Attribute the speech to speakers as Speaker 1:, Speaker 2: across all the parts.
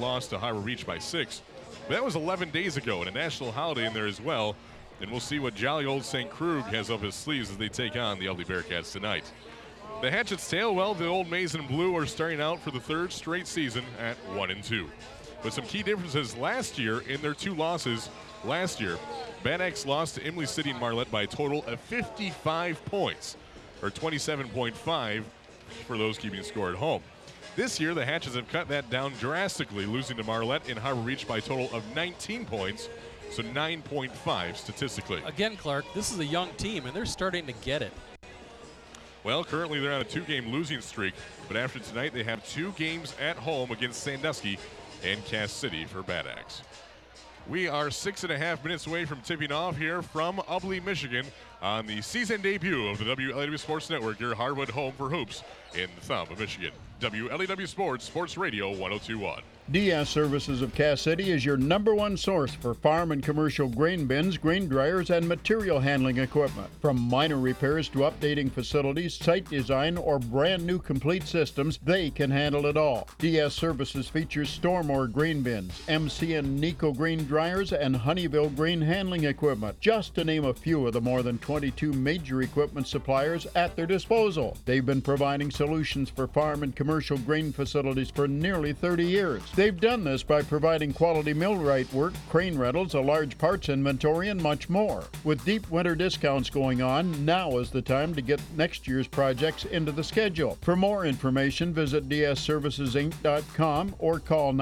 Speaker 1: lost to Harbor Beach by 6. But that was 11 days ago, and a national holiday in there as well. And we'll see what jolly old St. Croix has up his sleeves as they take on the Ubly Bearcats tonight. The Hatchet's tail, well, the old Maize and Blue are starting out for the 3rd straight season at 1-2. But some key differences last year in their 2 losses. Last year, Bad Axe lost to Imlay City and Marlette by a total of 55 points, or 27.5 for those keeping score at home. This year, the Hatchets have cut that down drastically, losing to Marlette and Harbor Beach by a total of 19 points, so 9.5 statistically.
Speaker 2: Again, Clark, this is a young team, and they're starting to get it.
Speaker 1: Well, currently they're on a 2-game losing streak, but after tonight, they have 2 games at home against Sandusky and Cass City for Bad Axe. We are 6.5 minutes away from tipping off here from Ubly, Michigan on the season debut of the WLEW Sports Network, your hardwood home for hoops in the thumb of Michigan. WLEW Sports, Sports Radio 1021.
Speaker 3: DS Services of Cass City is your #1 source for farm and commercial grain bins, grain dryers, and material handling equipment. From minor repairs to updating facilities, site design, or brand new complete systems, they can handle it all. DS Services features Stormore grain bins, MC and Nico grain dryers, and Honeyville grain handling equipment, just to name a few of the more than 22 major equipment suppliers at their disposal. They've been providing solutions for farm and commercial grain facilities for nearly 30 years. They've done this by providing quality millwright work, crane rentals, a large parts inventory, and much more. With deep winter discounts going on, now is the time to get next year's projects into the schedule. For more information, visit dsservicesinc.com or call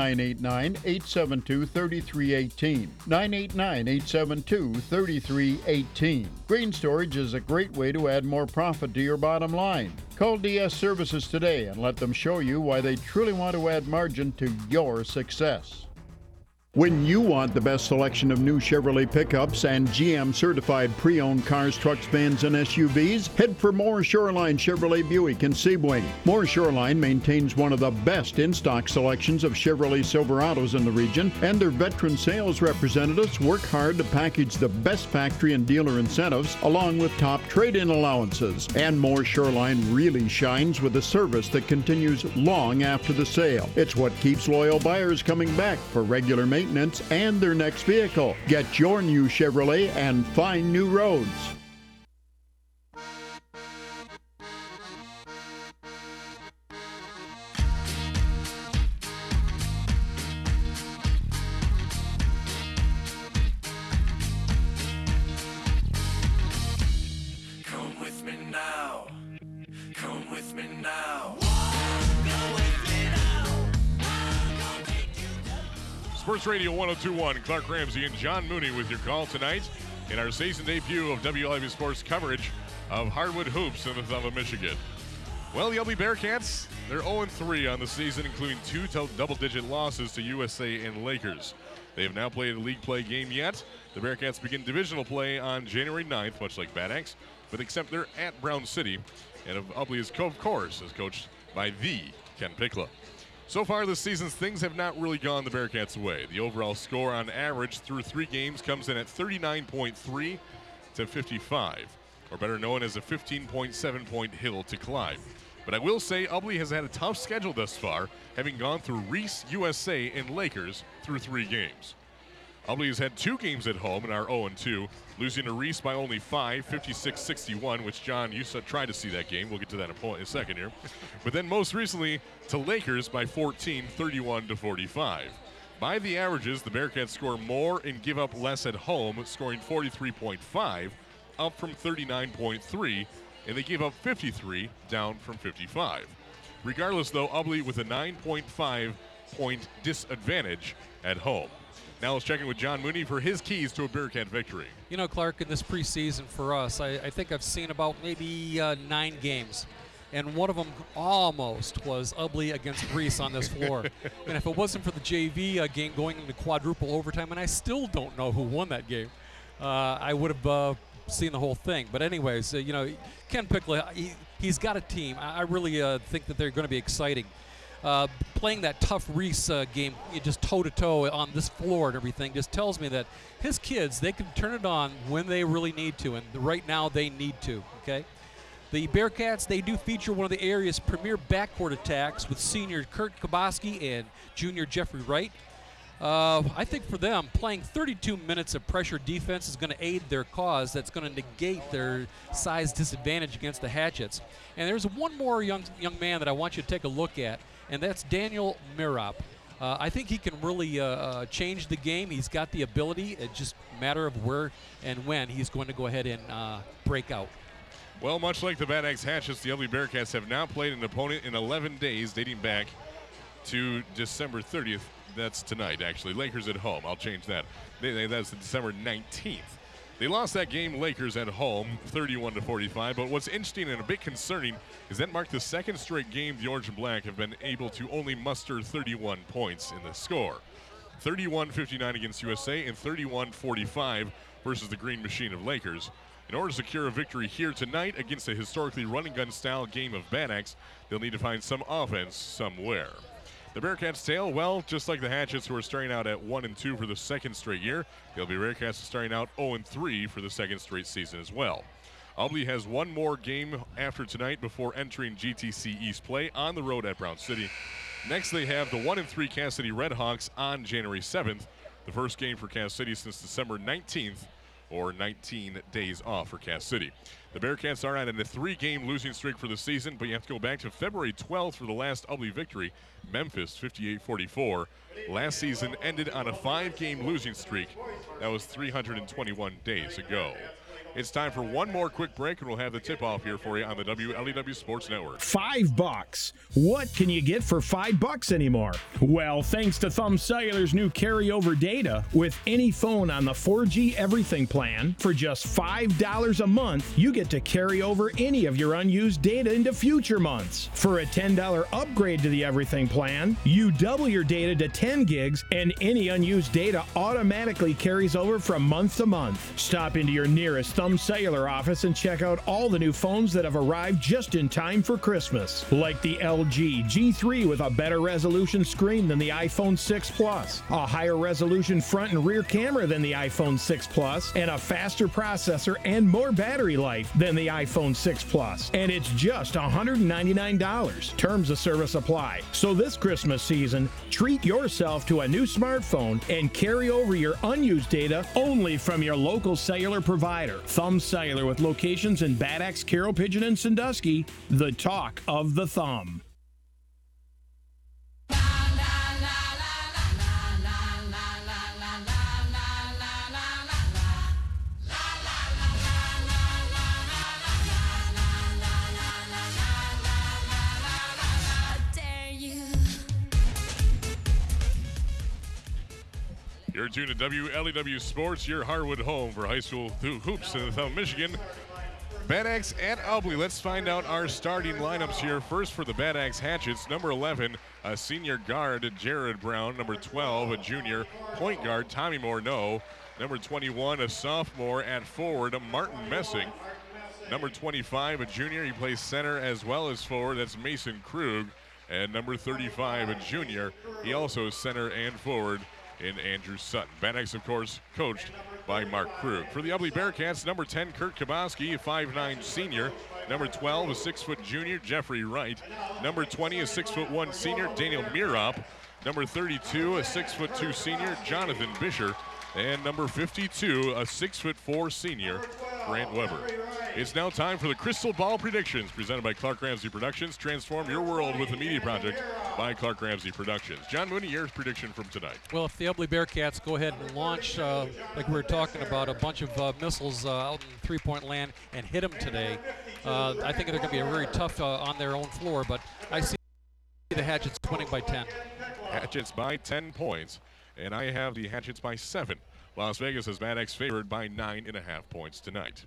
Speaker 3: 989-872-3318. 989-872-3318. Grain storage is a great way to add more profit to your bottom line. Call DS Services today and let them show you why they truly want to add margin to your success. When you want the best selection of new Chevrolet pickups and GM certified pre-owned cars, trucks, vans, and SUVs, head for Moore Shoreline Chevrolet Buick in Seaway. Moore Shoreline maintains one of the best in-stock selections of Chevrolet Silverados in the region, and their veteran sales representatives work hard to package the best factory and dealer incentives along with top trade-in allowances. And Moore Shoreline really shines with a service that continues long after the sale. It's what keeps loyal buyers coming back for regular maintenance and their next vehicle. Get your new Chevrolet and find new roads.
Speaker 4: Come with me now. Come with me now.
Speaker 1: Sports Radio 1021, Clark Ramsey and John Mooney with your call tonight in our season debut of WLIW Sports coverage of hardwood hoops in the thumb of Michigan. Well, the Ubly Bearcats, they're 0-3 on the season, including 2 double-digit losses to USA and Lakers. They have not played a league play game yet. The Bearcats begin divisional play on January 9th, much like Bad Axe, but except they're at Brown City, and Ubly is, of course, is coached by the Ken Pickla. So far this season, things have not really gone the Bearcats' way. The overall score on average through 3 games comes in at 39.3 to 55, or better known as a 15.7-point hill to climb. But I will say Ubly has had a tough schedule thus far, having gone through Reese, USA, and Lakers through 3 games. Ubly has had 2 games at home and are 0-2, losing to Reese by only 5, 56-61, which, John, you tried to see that game. We'll get to that in a second here. But then most recently to Lakers by 14, 31-45. By the averages, the Bearcats score more and give up less at home, scoring 43.5, up from 39.3, and they give up 53, down from 55. Regardless, though, Ubly with a 9.5-point disadvantage at home. Now let's check in with John Mooney for his keys to a Bearcat victory.
Speaker 2: You know, Clark, in this preseason for us, I think I've seen about maybe 9 games. And one of them almost was Ubly against Reese on this floor. And if it wasn't for the JV game going into quadruple overtime, and I still don't know who won that game, I would have seen the whole thing. But anyways, you know, Ken Pickla, he's got a team. I really think that they're going to be exciting. Playing that tough Reese game, just toe-to-toe on this floor and everything, just tells me that his kids, they can turn it on when they really need to, and right now they need to, okay? The Bearcats, they do feature one of the area's premier backcourt attacks with senior Kurt Kaboski and junior Jeffrey Wright. I think for them, playing 32 minutes of pressure defense is going to aid their cause. That's going to negate their size disadvantage against the Hatchets. And there's one more young man that I want you to take a look at, and that's Daniel Mirop. I think he can really change the game. He's got the ability. It's just a matter of where and when he's going to go ahead and break out.
Speaker 1: Well, much like the Bad Axe Hatchets, the Ubly Bearcats have now played an opponent in 11 days, dating back to December 30th. That's tonight, actually. Lakers at home. I'll change that. That's December 19th. They lost that game, Lakers at home, 31-45. But what's interesting and a bit concerning is that marked the second straight game the Orange and Black have been able to only muster 31 points in the score. 31-59 against USA and 31-45 versus the Green Machine of Lakers. In order to secure a victory here tonight against a historically run-and-gun style game of Bad Axe, they'll need to find some offense somewhere. The Bearcats tail, well, just like the Hatchets, who are starting out at 1-2 for the second straight year, the Ubly Bearcats starting out 0-3 for the second straight season as well. Ubly has one more game after tonight before entering GTC East play on the road at Brown City. Next, they have the 1-3 Cass City Redhawks on January 7th, the first game for Cass City since December 19th, or 19 days off for Cass City. The Bearcats are on a 3-game losing streak for the season, but you have to go back to February 12th for the last Ubly victory, Memphis 58-44. Last season ended on a 5-game losing streak. That was 321 days ago. It's time for one more quick break, and we'll have the tip-off here for you on the WLEW Sports Network.
Speaker 5: $5. What can you get for $5 anymore? Well, thanks to Thumb Cellular's new carryover data, with any phone on the 4G Everything plan, for just $5 a month, you get to carry over any of your unused data into future months. For a $10 upgrade to the Everything plan, you double your data to 10 gigs, and any unused data automatically carries over from month to month. Stop into your nearest Thumb Cellular office and check out all the new phones that have arrived just in time for Christmas, like the LG G3 with a better resolution screen than the iPhone 6 Plus, a higher resolution front and rear camera than the iPhone 6 Plus, and a faster processor and more battery life than the iPhone 6 Plus. And it's just $199. Terms of service apply. So this Christmas season, treat yourself to a new smartphone and carry over your unused data only from your local cellular provider. Thumb Cellular, with locations in Bad Axe, Carroll, Pigeon, and Sandusky, the talk of the Thumb.
Speaker 1: You're tuned to WLEW Sports, your Harwood home for high school hoops in the Thumb, Michigan. Bad Axe at Ubly. Let's find out our starting lineups here. First for the Bad Axe Hatchets, number 11, a senior guard, Jared Brown. Number 12, a junior point guard, Tommy Morneau. Number 21, a sophomore at forward, Martin Messing. Number 25, a junior, he plays center as well as forward, that's Mason Krug. And number 35, a junior, he also is center and forward, in Andrew Sutton. Bad Axe, of course, coached by Mark Krug. For the Ubly Bearcats, number 10, Kurt Kaboski, a 5'9 senior. Number 12, a 6-foot junior, Jeffrey Wright. Number 20, a 6'1 senior, Daniel Mirop. Number 32, a 6'2 senior, Jonathan Bisher. And number 52, a 6'4 senior, Grant Weber. It's now time for the Crystal Ball Predictions, presented by Clark Ramsey Productions. Transform your world with the Media Project by Clark Ramsey Productions. John Mooney, your prediction from tonight.
Speaker 2: Well, if the Ubly Bearcats go ahead and launch, like we were talking about, a bunch of missiles out in three-point land and hit them today, I think they're going to be very tough on their own floor, but I see the Hatchets winning by 10.
Speaker 1: Hatchets by 10 points, and I have the Hatchets by 7. Las Vegas has Bad Axe favored by 9.5 points tonight.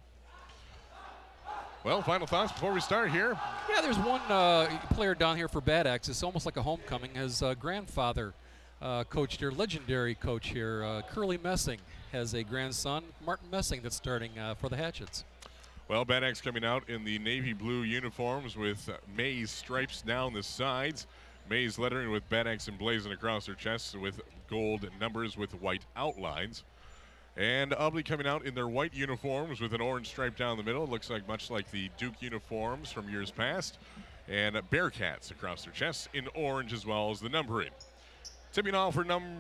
Speaker 1: Well, final thoughts before we start here.
Speaker 2: Yeah, there's one player down here for Bad Axe. It's almost like a homecoming. His grandfather coached here, legendary coach here, Curly Messing, has a grandson, Martin Messing, that's starting for the Hatchets.
Speaker 1: Well, Bad Axe coming out in the navy blue uniforms with maize stripes down the sides. Maize lettering with Bad Axe emblazoned across their chests with gold numbers with white outlines. And Ubly coming out in their white uniforms with an orange stripe down the middle. It looks like much like the Duke uniforms from years past. And Bearcats across their chests in orange as well as the numbering. Tipping off for